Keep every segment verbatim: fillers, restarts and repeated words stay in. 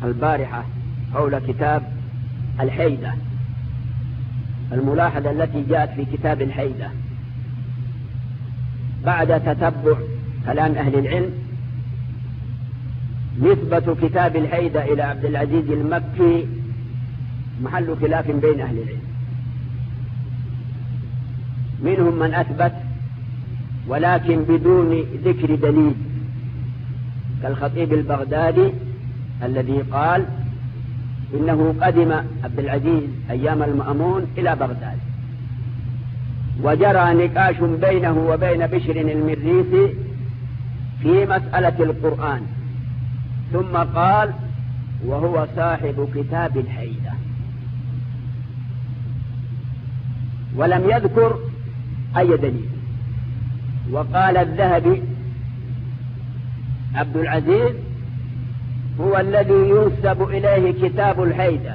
البارحة حول كتاب الحيدة، الملاحظة التي جاءت في كتاب الحيدة بعد تتبع كلام أهل العلم. نسبة كتاب الحيدة إلى عبد العزيز المكي محل خلاف بين أهل العلم، منهم من أثبت ولكن بدون ذكر دليل، كالخطيب البغدادي الذي قال إنه قدم عبد العزيز أيام المأمون إلى بغداد، وجرى نقاش بينه وبين بشر المريسي في مسألة القرآن، ثم قال وهو صاحب كتاب الحيدة، ولم يذكر أي دليل. وقال الذهبي عبد العزيز هو الذي ينسب إليه كتاب الحيدة،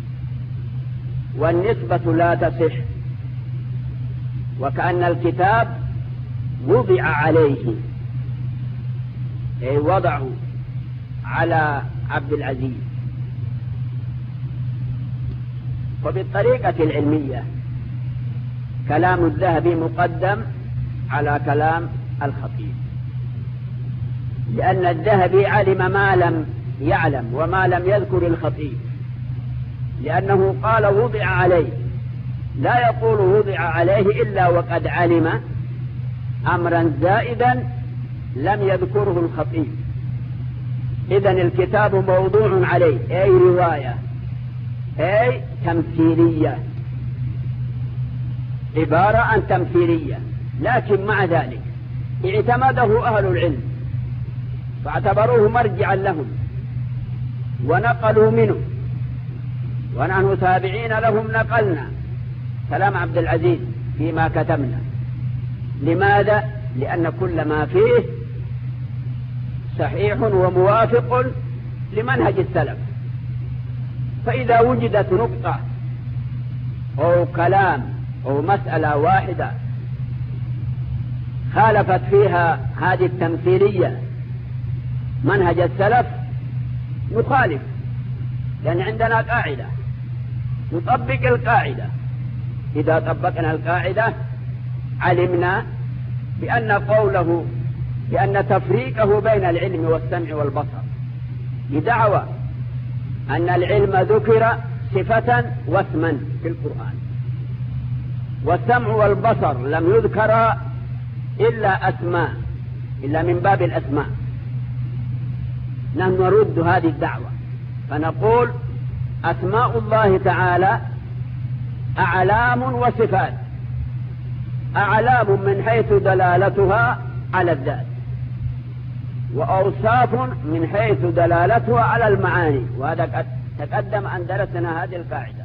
والنسبة لا تصح، وكأن الكتاب وضع عليه، أي وضعه على عبد العزيز. وبالطريقة العلمية كلام الذهبي مقدم على كلام الخطيب، لأن الذهبي علم ما لم يعلم وما لم يذكر الخطيب، لأنه قال وضع عليه، لا يقول وضع عليه إلا وقد علم أمرا زائدا لم يذكره الخطيب. إذن الكتاب موضوع عليه، أي رواية، أي تمثيلية، عبارة عن تمثيلية، لكن مع ذلك اعتمده أهل العلم فاعتبروه مرجعا لهم ونقلوا منه، ونحن تابعين لهم نقلنا كلام عبد العزيز فيما كتبنا. لماذا؟ لأن كل ما فيه صحيح وموافق لمنهج السلف، فإذا وجدت نقطة أو كلام أو مسألة واحدة خالفت فيها هذه التمثيلية منهج السلف نخالف، لأن عندنا قاعدة نطبق القاعدة. إذا طبقنا القاعدة علمنا بأن قوله بأن تفريقه بين العلم والسمع والبصر بدعوى أن العلم ذكر صفة واسما في القرآن، والسمع والبصر لم يذكر إلا أسماء، إلا من باب الأسماء. نحن نرد هذه الدعوة فنقول أسماء الله تعالى أعلام وصفات، أعلام من حيث دلالتها على الذات، وأوصاف من حيث دلالتها على المعاني، وهذا قد تقدم أن درسنا هذه القاعدة.